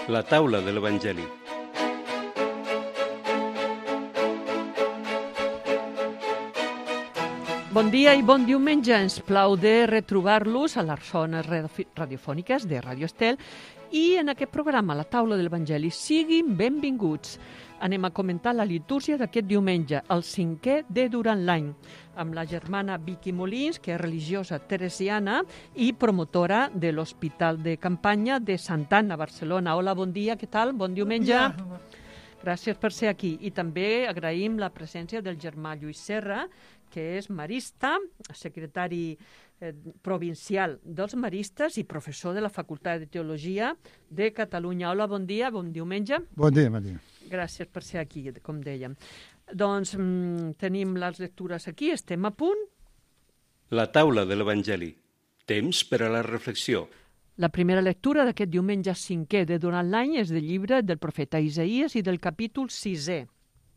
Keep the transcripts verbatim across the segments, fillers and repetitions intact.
La taula de l'Evangeli. Bon dia i bon diumenge. Ens plau de retrobar-los a les zones radiofòniques de Radio Estel i en aquest programa, La taula de l'Evangeli. Siguin benvinguts. Anem a comentar la litúrgia d'aquest diumenge, el cinquè de durant l'any, amb la germana Vicky Molins, que és religiosa teresiana i promotora de l'Hospital de Campanya de Santa Anna, Barcelona. Hola, bon dia, què tal? Bon diumenge. Bon dia. Gràcies per ser aquí. I també agraïm la presència del germà Lluís Serra, que és marista, secretari eh, provincial dels maristes i professor de la Facultat de Teologia de Catalunya. Hola, bon dia, bon diumenge. Bon dia, bon dia. Gràcies per ser aquí, com dèiem. Doncs mm, tenim les lectures aquí, estem a punt. La taula de l'Evangeli. Temps per a la reflexió. La primera lectura d'aquest diumenge cinquè de durant l'any és del llibre del profeta Isaïes i del capítol sisè.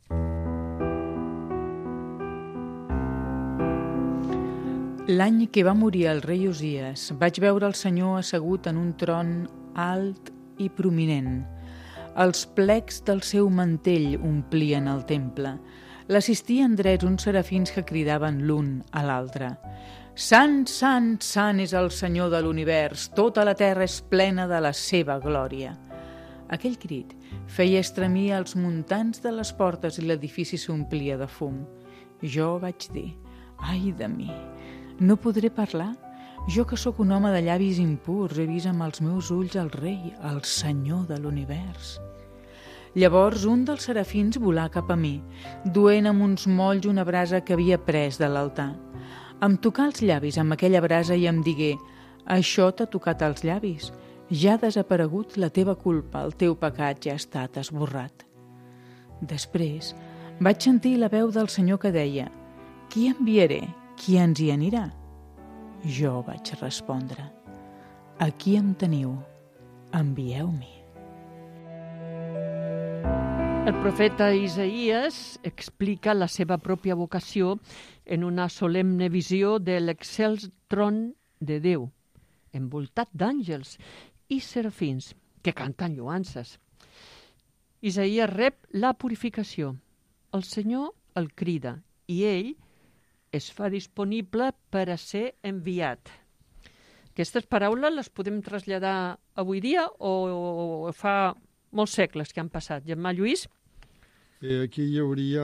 L'any que va morir el rei Uzies, vaig veure el Senyor assegut en un tron alt i prominent. Els plecs del seu mantell omplien el temple. L'assistien drets uns serafins que cridaven l'un a l'altre. Sant, sant, sant és el Senyor de l'univers, tota la terra és plena de la seva glòria. Aquell crit feia estremir els muntants de les portes i l'edifici s'omplia de fum. Jo vaig dir, ai de mi, no podré parlar? Jo que sóc un home de llavis impurs, he vist amb els meus ulls el rei, el Senyor de l'univers. Llavors un dels serafins volà cap a mi, duent amb uns molls una brasa que havia pres de l'altar. Em tocà els llavis amb aquella brasa i em digué, això t'ha tocat els llavis, ja ha desaparegut la teva culpa, el teu pecat ja ha estat esborrat. Després vaig sentir la veu del Senyor que deia, qui enviaré? Qui ens hi anirà? Jo vaig respondre, aquí em teniu, envieu-m'hi. El profeta Isaïes explica la seva pròpia vocació en una solemne visió de l'excels tron de Déu, envoltat d'àngels i serafins que canten lloances. Isaïes rep la purificació. El Senyor el crida i ell es fa disponible per a ser enviat. Aquestes paraules les podem traslladar avui dia o fa molts segles que han passat? Germà Lluís? Bé, aquí hi hauria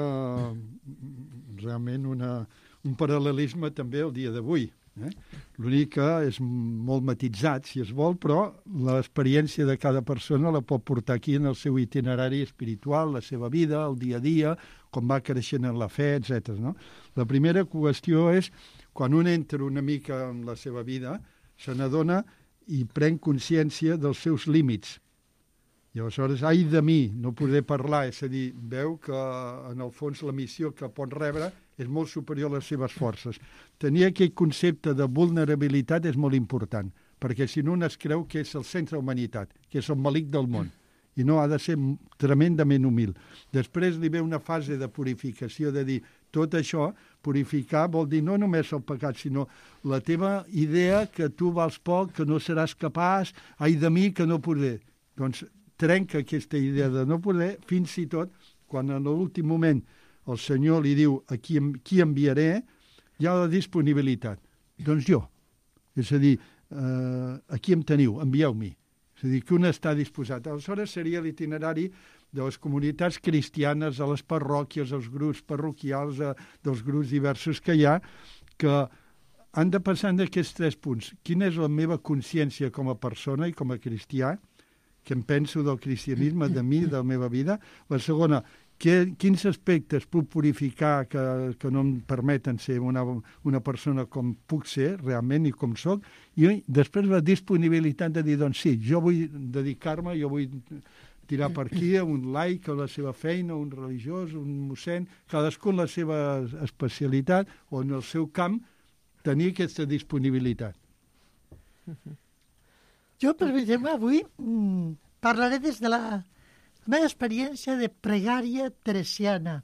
realment una, un paral·lelisme també al dia d'avui. Eh? L'únic que és molt matitzat, si es vol, però l'experiència de cada persona la pot portar aquí en el seu itinerari espiritual, la seva vida, el dia a dia, com va creixent en la fe, etcètera. No? La primera qüestió és, quan un entra una mica en la seva vida, se n'adona i pren consciència dels seus límits. I aleshores, ai de mi, no podré parlar, és a dir, veu que en el fons la missió que pot rebre és molt superior a les seves forces. Tenir aquest concepte de vulnerabilitat és molt important, perquè si no un es creu que és el centre de la humanitat, que és el malic del món, i no, ha de ser tremendament humil. Després li ve una fase de purificació, de dir, tot això, purificar vol dir no només el pecat, sinó la teva idea que tu vals poc, que no seràs capaç, ai de mi, que no podré. Doncs trenca aquesta idea de no poder, fins i tot, quan en l'últim moment el Senyor li diu a qui, qui enviaré, hi ha la disponibilitat. Doncs jo. És a dir, eh, aquí em teniu, envieu-m'hi. És a dir, que un està disposat. Aleshores seria l'itinerari de les comunitats cristianes, a les parròquies, als grups parroquials, a, dels grups diversos que hi ha, que han de pensar en aquests tres punts. Quina és la meva consciència com a persona i com a cristià, que em penso del cristianisme, de mi, de la meva vida. La segona, que, quins aspectes puc purificar que, que no em permeten ser una, una persona com puc ser realment i com soc. I després la disponibilitat de dir, doncs sí, jo vull dedicar-me, jo vull tirar per aquí un laic a la seva feina, un religiós, un mossèn, cadascú en la seva especialitat o en el seu camp, tenir aquesta disponibilitat. Uh-huh. Jo, per exemple, avui mm, parlaré des de la, la meva experiència de pregària teresiana.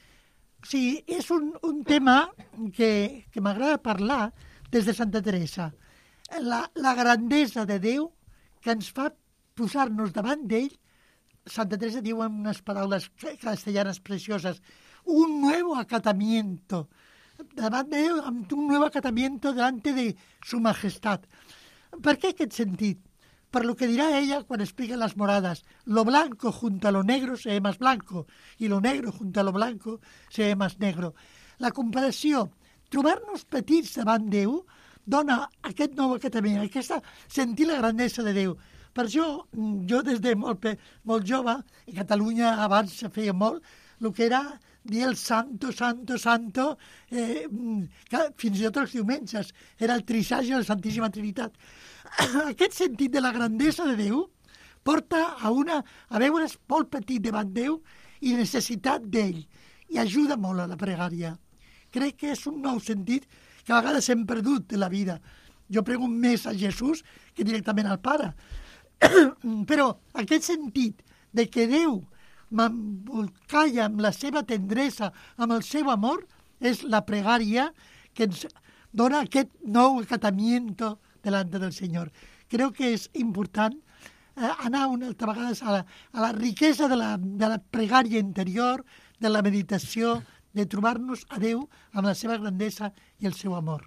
O sigui, és un, un tema que, que m'agrada parlar des de Santa Teresa. La, la grandesa de Déu que ens fa posar-nos davant d'ell. Santa Teresa diu en unes paraules castellanes precioses, un nuevo acatamiento, davant d'ell, amb un nuevo acatamiento delante de su majestad. Per què aquest sentit? Per lo que dirà ella quan explica las moradas, lo blanco junto a lo negro se ve más blanco y lo negro junto a lo blanco se ve más negro. La comparació, trobar-nos petits davant Déu, dona aquest nou acatament, aquesta sentir la grandesa de Déu. Per això, jo des de molt, molt jove, a Catalunya abans se feia molt, el que era dir el santo, santo, santo, eh, que fins i tot els diumenges, era el trisagi de la Santíssima Trinitat. Aquest sentit de la grandesa de Déu porta a, una, a veure's molt petit davant Déu i necessitat d'ell, i ajuda molt a la pregària. Crec que és un nou sentit que a vegades hem perdut de la vida. Jo prego més a Jesús que directament al Pare. Però aquest sentit de que Déu m'embolcalla amb la seva tendresa, amb el seu amor, és la pregària que ens dona aquest nou acatamiento delante del Senyor. Crec que és important eh, anar una altra vegada a la, a la riquesa de la, de la pregària interior, de la meditació, de trobar-nos a Déu amb la seva grandesa i el seu amor.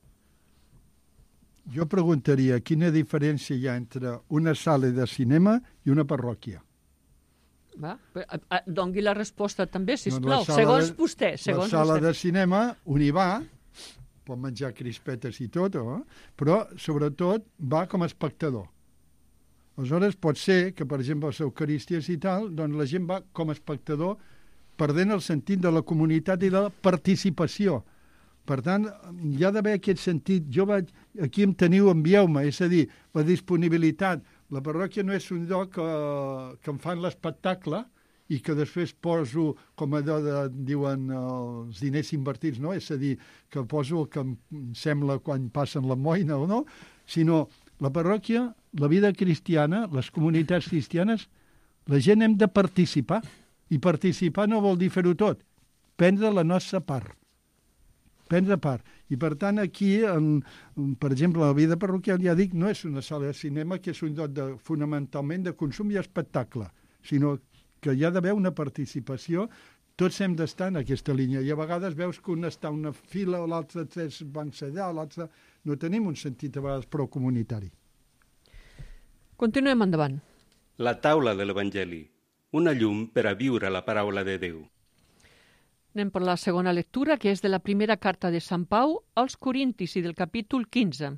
Jo preguntaria quina diferència hi ha entre una sala de cinema i una parròquia. Va, dongui la resposta també, sisplau. Doncs segons de, vostè. Segons la sala vostè. de cinema, un hi va, pot menjar crispetes i tot, eh? Però sobretot va com a espectador. Aleshores pot ser que, per exemple, les eucaristies i tal, doncs la gent va com a espectador perdent el sentit de la comunitat i de la participació. Per tant, hi ha d'haver aquest sentit. Jo vaig, aquí em teniu, envieu-me, és a dir, la disponibilitat. La parròquia no és un lloc que, que em fan l'espectacle i que després poso, com allò de, diuen els diners invertits, no? És a dir, que poso el que em sembla quan passen la moina o no, sinó la parròquia, la vida cristiana, les comunitats cristianes, la gent hem de participar. I participar no vol dir fer-ho tot, prendre la nostra part. Prendre part. I, per tant, aquí, en, per exemple, la vida parroquial, ja dic, no és una sala de cinema, que és un lloc de, fonamentalment de consum i espectacle, sinó que hi ha d'haver una participació. Tots hem d'estar en aquesta línia. I a vegades veus que un està una fila, o l'altre tres bancs allà, l'altre... No tenim un sentit a vegades prou comunitari. Continuem endavant. La taula de l'Evangeli. Una llum per a viure la paraula de Déu. Anem per la segona lectura, que és de la primera carta de Sant Pau als Corintis i del capítol quinze.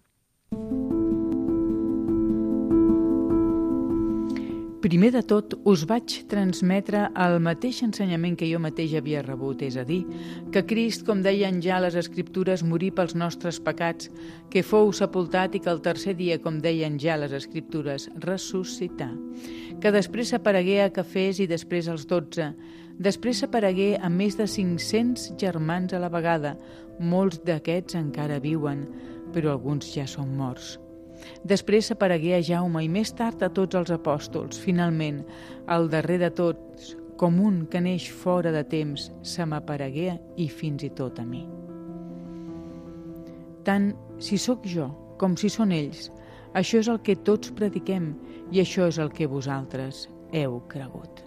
Primer de tot, us vaig transmetre el mateix ensenyament que jo mateix havia rebut, és a dir, que Crist, com deien ja les Escriptures, morí pels nostres pecats, que fou sepultat i que el tercer dia, com deien ja les Escriptures, ressuscità, que després aparegué a Cefès i després als dotze, després aparegué a més de cinc-cents germans a la vegada, molts d'aquests encara viuen, però alguns ja són morts. Després aparegué a Jaume i més tard a tots els apòstols. Finalment, el darrer de tots, com un que neix fora de temps, se m'aparegué i fins i tot a mi. Tant si sóc jo com si són ells, això és el que tots prediquem i això és el que vosaltres heu cregut.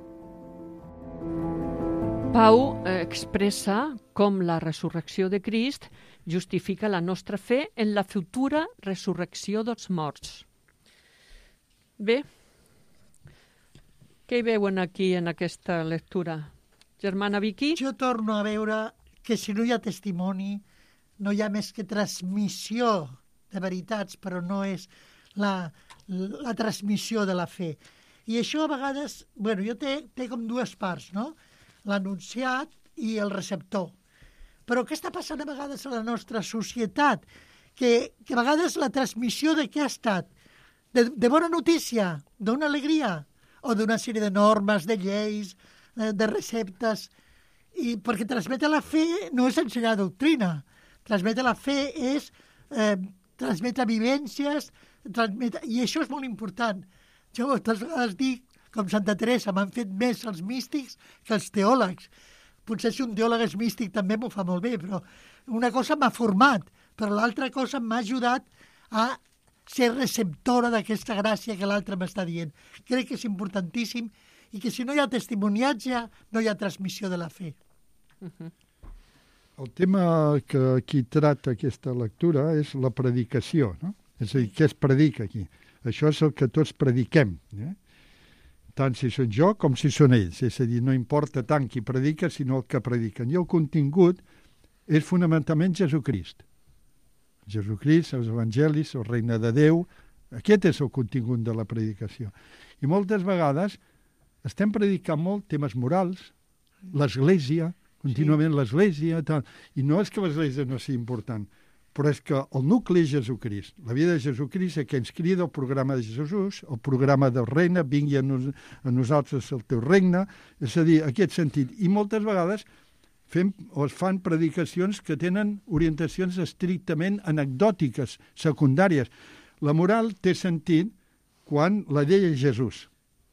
Pau expressa com la resurrecció de Crist justifica la nostra fe en la futura resurrecció dels morts. Bé, què hi veuen aquí en aquesta lectura? Germana Vicky? Jo torno a veure que si no hi ha testimoni, no hi ha més que transmissió de veritats, però no és la, la transmissió de la fe. I això a vegades, bueno, jo té, té com dues parts, no? L'anunciat i el receptor. Però què està passant a vegades a la nostra societat? Que, que a vegades la transmissió de què ha estat? De, de bona notícia, d'una alegria, o d'una sèrie de normes, de lleis, de, de receptes. I perquè transmetre la fe no és ensenyar doctrina. Transmetre la fe és eh, transmetre vivències, transmetre... i això és molt important. Jo moltes vegades dic, com Santa Teresa, m'han fet més els místics que els teòlegs. Potser si un teòleg és místic també m'ho fa molt bé, però una cosa m'ha format, però l'altra cosa m'ha ajudat a ser receptora d'aquesta gràcia que l'altre m'està dient. Crec que és importantíssim i que si no hi ha testimoniatge, no hi ha transmissió de la fe. Uh-huh. El tema que aquí tracta aquesta lectura és la predicació, no? És a dir, què es predica aquí? Això és el que tots prediquem, eh? Tant si són jo com si són ells. És a dir, no importa tant qui predica, sinó el que prediquen. I el contingut és fonamentalment Jesucrist. Jesucrist, els evangelis, el regne de Déu. Aquest és el contingut de la predicació. I moltes vegades estem predicant molt temes morals, l'Església, contínuament l'església, tal. I no és que l'església no sigui important, però és que el nucli és Jesucrist. La vida de Jesucrist és que ens crida el programa de Jesús, el programa del regne, vingui a, nos, a nosaltres el teu regne, és a dir, aquest sentit. I moltes vegades fem o es fan predicacions que tenen orientacions estrictament anecdòtiques, secundàries. La moral té sentit quan la llei és Jesús.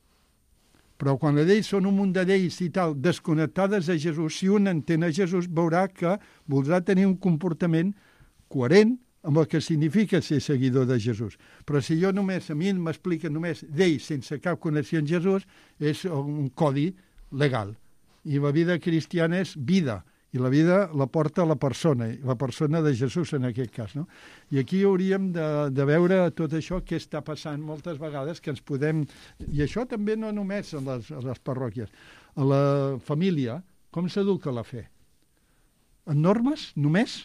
Però quan les lleis són un munt de lleis i tal, desconnectades de Jesús, si un entén a Jesús, veurà que voldrà tenir un comportament coherent amb el que significa ser seguidor de Jesús. Però si jo només, a mi m'explica només lleis sense cap connexió en Jesús, és un codi legal. I la vida cristiana és vida, i la vida la porta la persona, la persona de Jesús en aquest cas, no? I aquí hauríem de, de veure tot això que està passant moltes vegades, que ens podem... I això també no només a les, a les parròquies. A la família, com s'educa la fe? En normes, només?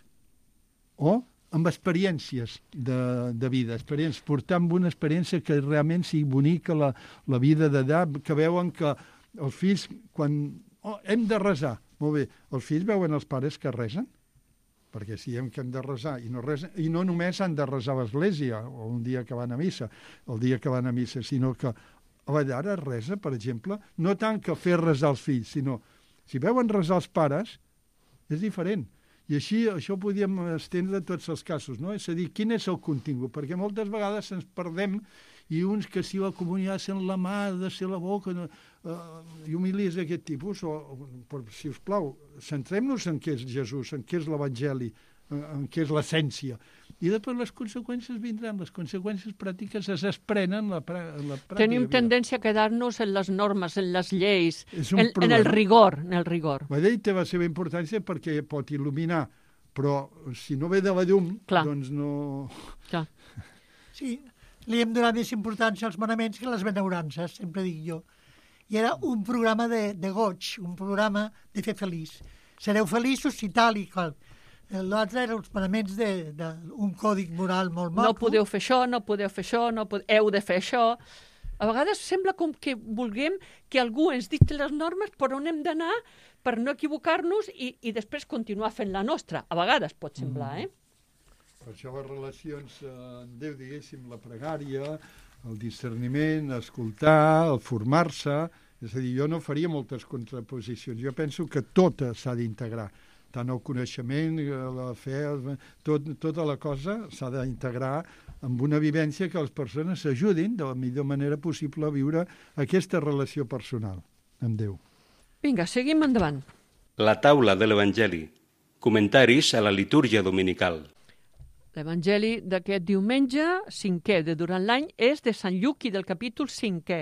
O amb experiències de, de vida, experiències, portar amb una experiència que realment sigui bonica la, la vida d'allà, que veuen que els fills, quan oh, hem de resar, molt bé, els fills veuen els pares que resen? Perquè si hem que hem de resar i no resen, i no només han de resar a l'església, o un dia que van a missa, el dia que van a missa, sinó que a la llar es resa, per exemple, no tant que fer resar els fills, sinó si veuen resar els pares, és diferent. I així això ho podíem estendre a tots els casos, no? És a dir, quin és el contingut? Perquè moltes vegades ens perdem i uns que si la comunitat sent la mà, ha de ser la boca, no, uh, i humilies d'aquest tipus, o, o, si us plau, centrem-nos en què és Jesús, en què és l'Evangeli, en, en què és l'essència. I després les conseqüències vindran, les conseqüències pràctiques es desprenen la, en la pràctica. Tenim tendència a quedar-nos en les normes, en les lleis, en, en el rigor, en el rigor. La llei té la seva importància perquè pot il·luminar, però si no ve de la llum, Clar. doncs no... Clar. Sí, li hem donat més importància als manaments que a les benaurances, sempre dic jo. I era un programa de, de goig, un programa de fer feliç. Sereu feliços i tal i qual. L'altre eren els manaments d'un còdic moral molt maco. No podeu fer això, no podeu fer això, no podeu, heu de fer això. A vegades sembla com que vulguem que algú ens dicti les normes per on hem d'anar per no equivocar-nos i, i després continuar fent la nostra. A vegades pot semblar, eh? Per això les relacions amb Déu, diguéssim, la pregària, el discerniment, escoltar, el formar-se... És a dir, jo no faria moltes contraposicions. Jo penso que tot s'ha d'integrar. Tant el coneixement, la fe, tot, tota la cosa s'ha d'integrar amb una vivència que les persones s'ajudin de la millor manera possible a viure aquesta relació personal amb Déu. Vinga, seguim endavant. La taula de l'Evangeli. Comentaris a la litúrgia dominical. L'Evangeli d'aquest diumenge, cinquè de durant l'any, és de Sant Lluc i del capítol cinquè.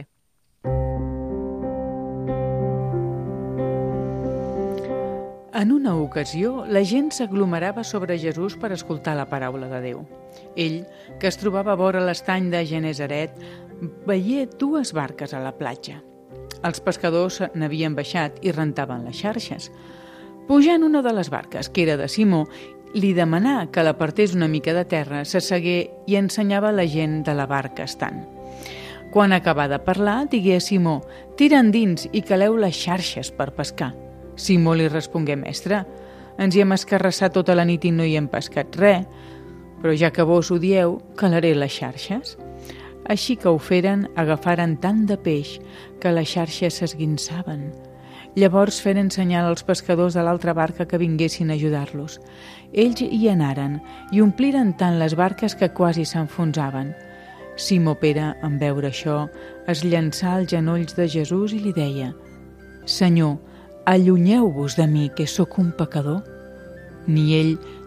En una ocasió, la gent s'aglomerava sobre Jesús per escoltar la paraula de Déu. Ell, que es trobava vora l'estany de Genesaret, veié dues barques a la platja. Els pescadors n'havien baixat i rentaven les xarxes. Pujant una de les barques, que era de Simó, li demanà que l'apartés una mica de terra, s'assegué i ensenyava la gent de la barca estant. Quan acabà de parlar, digué a Simó: «Tira endins i caleu les xarxes per pescar». Simó li respongué: «Mestre, ens hi hem escarrassat tota la nit i no hi hem pescat res, però ja que vos ho dieu, calaré les xarxes». Així que ho feren, agafaren tant de peix que les xarxes s'esguinçaven. Llavors feren senyal als pescadors de l'altra barca que vinguessin a ajudar-los. Ells hi anaren i ompliren tant les barques que quasi s'enfonsaven. Simó Pere, en veure això, es llançà als genolls de Jesús i li deia: «Senyor, allunyeu-vos de mi, que sóc un pecador». Ni ell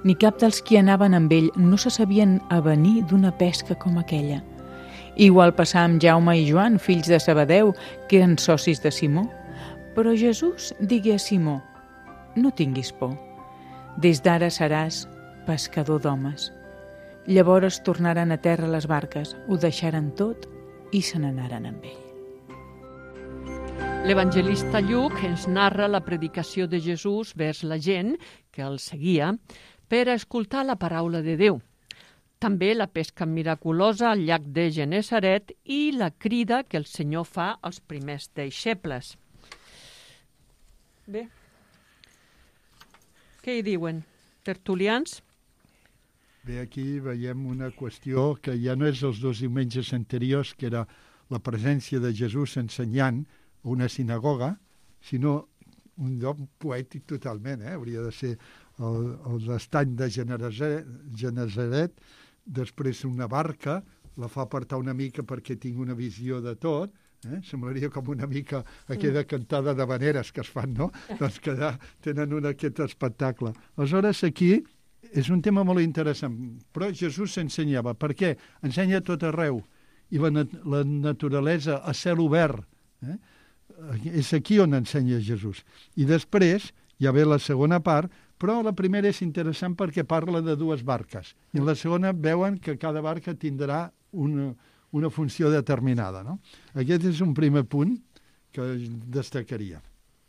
ni cap dels qui anaven amb ell no se sabien avenir d'una pesca com aquella. Igual passà amb Jaume i Joan, fills de Zebedeu, que eren socis de Simó. Però Jesús digué a Simó: no tinguis por, des d'ara seràs pescador d'homes. Llavors tornaren a terra les barques, ho deixaren tot i se n'anaren amb ell. L'evangelista Lluc ens narra la predicació de Jesús vers la gent que el seguia per a escoltar la paraula de Déu. També la pesca miraculosa al llac de Genesaret i la crida que el Senyor fa als primers deixebles. Bé, què hi diuen, tertulians? Bé, aquí veiem una qüestió que ja no és els dos diumenges anteriors, que era la presència de Jesús ensenyant a una sinagoga, sinó un lloc poètic totalment, eh? Hauria de ser l'estany de Genesaret, després una barca, la fa apartar una mica perquè tingui una visió de tot, eh? Semblaria com una mica aquella cantada de veneres que es fan, no? Doncs que ja tenen un aquest espectacle. Aleshores, aquí és un tema molt interessant, però Jesús s'ensenyava. Per què? Ensenya tot arreu. I la, nat la naturalesa a cel obert, eh? És aquí on ensenya Jesús. I després ja ve la segona part, però la primera és interessant perquè parla de dues barques. I en la segona veuen que cada barca tindrà una, una funció determinada, no? Aquest és un primer punt que destacaria.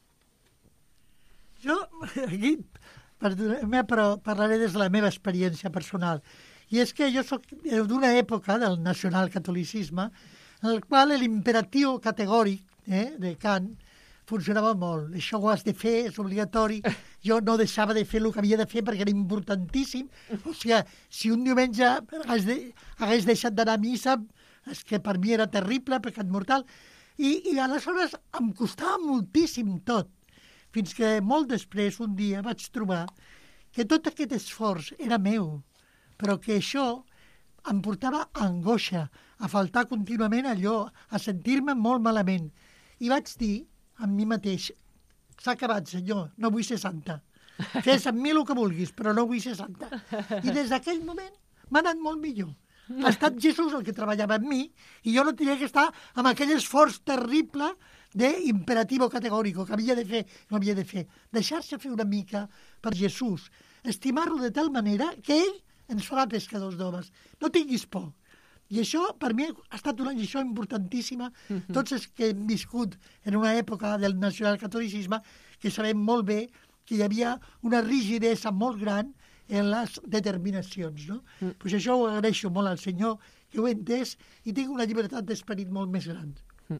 Jo, aquí, perdoneu, però parlaré des de la meva experiència personal. I és que jo soc d'una època del nacionalcatolicisme en el qual l'imperatiu categòric eh, de Kant funcionava molt. Això ho has de fer, és obligatori. Jo no deixava de fer el que havia de fer perquè era importantíssim. O sigui, si un diumenge hagués, de, hagués deixat d'anar a missa, és que per mi era terrible, pecat mortal. I, i aleshores em costava moltíssim tot. Fins que molt després, un dia, vaig trobar que tot aquest esforç era meu, però que això em portava a angoixa, a faltar contínuament allò, a sentir-me molt malament. I vaig dir amb mi mateix: s'ha acabat, senyor, no vull ser santa. Fes amb mi el que vulguis, però no vull ser santa. I des d'aquell moment m'ha anat molt millor. Ha estat Jesús el que treballava amb mi i jo no tenia que estar amb aquell esforç terrible d'imperatiu categòric que havia de fer, no havia de fer. Deixar-se fer una mica per Jesús, estimar-lo de tal manera que ell ens farà pescadors d'homes. No tinguis por. I això, per mi, ha estat una lliçó importantíssima. Uh-huh. Tots els que hem viscut en una època del nacionalcatolicisme, que sabem molt bé que hi havia una rigidesa molt gran en les determinacions, no? Uh-huh. Pues això ho agraeixo molt al Senyor, que ho he entès, i tinc una llibertat d'esperit molt més gran.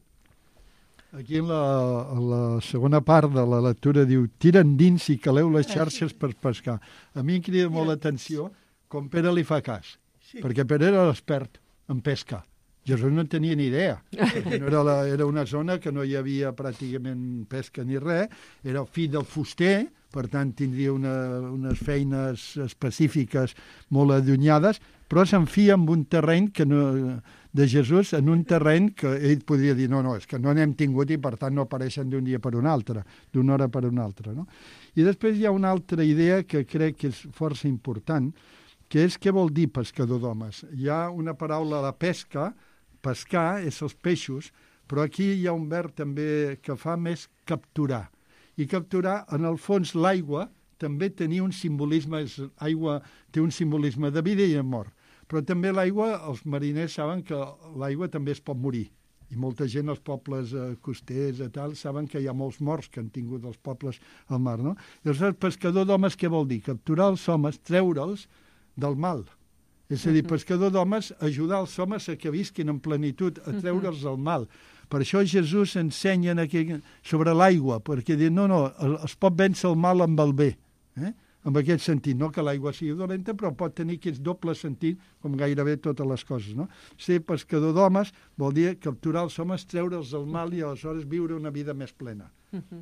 Aquí en la, en la segona part de la lectura diu: tira endins i caleu les xarxes per pescar. A mi em crida molt l'atenció com Pere li fa cas, sí. Perquè Pere era l'expert en pesca. Jesús no tenia ni idea. No era, la, era una zona que no hi havia pràcticament pesca ni res. Era fill del fuster, per tant tindria una, unes feines específiques molt allunyades, però s'enfia en un terreny que no, de Jesús, en un terreny que ell podria dir no, no, és que no n'hem tingut i per tant no apareixen d'un dia per un altre, d'una hora per una altra. No? I després hi ha una altra idea que crec que és força important, que és què vol dir pescador d'homes. Hi ha una paraula a la pesca, pescar és els peixos, però aquí hi ha un verb també que fa més capturar. I capturar, en el fons, l'aigua també tenia un simbolisme, és, aigua té un simbolisme de vida i de mort. Però també l'aigua, els mariners saben que l'aigua també es pot morir. I molta gent, als pobles eh, costers i tal, saben que hi ha molts morts que han tingut els pobles al mar, no? I el pescador d'homes què vol dir? Capturar els homes, treure'ls del mal. És a dir, pescador d'homes, ajudar els homes a que visquin en plenitud, a treure'ls del mal. Per això Jesús ensenya aquí sobre l'aigua, perquè diu, no, no, es pot vèncer el mal amb el bé. Eh? En aquest sentit, no que l'aigua sigui dolenta, però pot tenir aquest doble sentit, com gairebé totes les coses. No? Ser pescador d'homes vol dir capturar els homes, treure'ls del mal i aleshores viure una vida més plena. Uh-huh.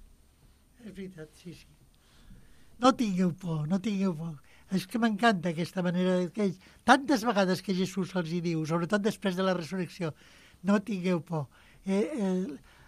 És veritat, sí, sí. No tingueu por, no tingueu por. És que m'encanta aquesta manera que ells, tantes vegades que Jesús els hi diu, sobretot després de la resurrecció, no tingueu por. Eh, eh,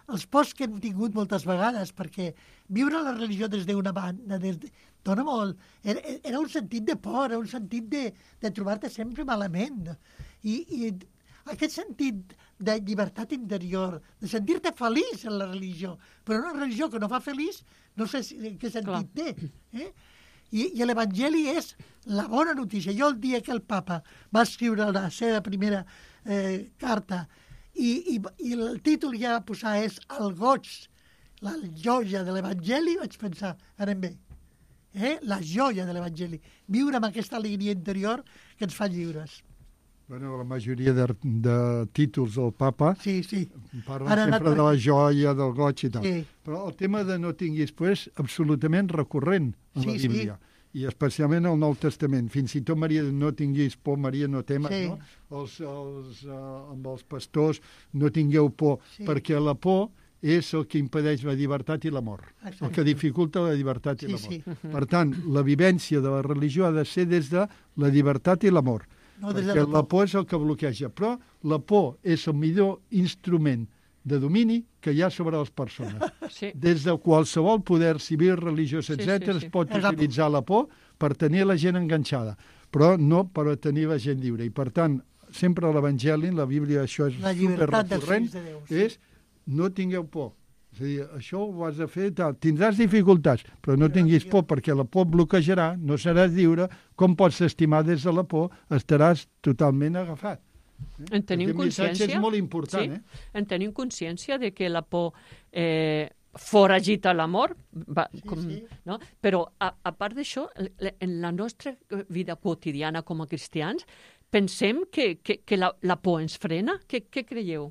els pors que hem tingut moltes vegades, perquè viure la religió des d'una banda des de, dona molt... Era, era un sentit de por, era un sentit de, de trobar-te sempre malament. I, I aquest sentit de llibertat interior, de sentir-te feliç en la religió, però una religió que no fa feliç, no sé si, què sentit té. Eh? I, I l'Evangeli és la bona notícia. Jo el dia que el papa va escriure la seva primera eh, carta i, i, i el títol ja va posar és el goig, la joia de l'Evangeli, vaig pensar, anem bé. Eh? La joia de l'Evangeli. Viure amb aquesta alegria interior que ens fa lliures. Bueno, la majoria de, de títols del papa sí, sí. parlen Ara sempre anat... de la joia, del goig i tal. Sí. Però el tema de no tinguis por és absolutament recurrent en sí, la Bíblia. Sí. I especialment al Nou Testament. Fins i tot Maria, no tinguis por, Maria, no temes, sí. no? Els, els, uh, amb els pastors, no tingueu por, sí. perquè la por és el que impedeix la llibertat i l'amor. Exacte. El que dificulta la llibertat sí, i l'amor. Sí. Per tant, la vivència de la religió ha de ser des de la llibertat i l'amor. No, perquè la por. la por és el que bloqueja. Però la por és el millor instrument de domini que hi ha sobre les persones. Sí. Des de qualsevol poder civil, religiós, etcètera, sí, sí, sí. es pot Exacte. utilitzar la por per tenir la gent enganxada, però no per tenir la gent lliure. I, per tant, sempre a l'Evangeli, la Bíblia, això és superrecurrent, de sí. és no tingueu por. És a dir, això ho has de fer, tal. Tindràs dificultats, però no tinguis por, perquè la por bloquejarà, no seràs lliure. Com pots estimar des de la por? Estaràs totalment agafat. Eh? En tenim consciència, és molt important, sí? eh? En tenim consciència de que la por eh, foragita l'amor, sí, com, sí. no? Però a, a part d'això, en la nostra vida quotidiana com a cristians, pensem que, que, que la, la por ens frena? Què, què creieu?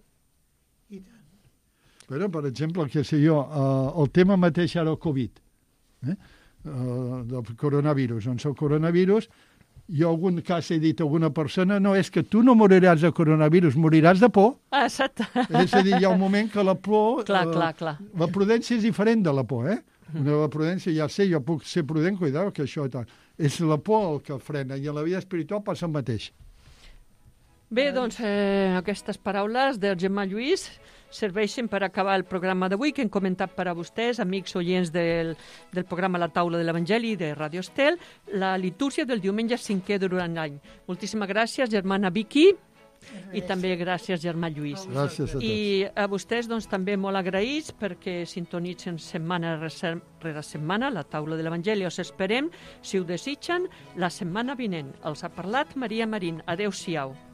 I tant. Però, per exemple, que sé jo, uh, el tema mateix ara el Covid, eh? uh, del coronavirus, doncs el coronavirus, jo algun cas he dit a alguna persona, no, és que tu no moriràs de coronavirus, moriràs de por. Ah, exacte. És a dir, hi ha un moment que la por... Clar, eh, clar, clar. La prudència és diferent de la por, eh? Una la prudència, ja sé, jo puc ser prudent, cuidado, que això i tal. És la por el que frena, i a la vida espiritual passa el mateix. Bé, doncs, eh, aquestes paraules del Germà Lluís serveixen per acabar el programa d'avui que hem comentat per a vostès, amics oients del, del programa La Taula de l'Evangeli de Radio Estel, la litúrgia del diumenge cinquè durant l'any. Moltíssimes gràcies, germana Vicky, i també gràcies, germà Lluís. Gràcies a tots. I a vostès doncs, també molt agraïts perquè sintonitzen setmana rere setmana la Taula de l'Evangeli. Us esperem, si ho desitgen, la setmana vinent. Els ha parlat Maria Marín. Adéu-siau.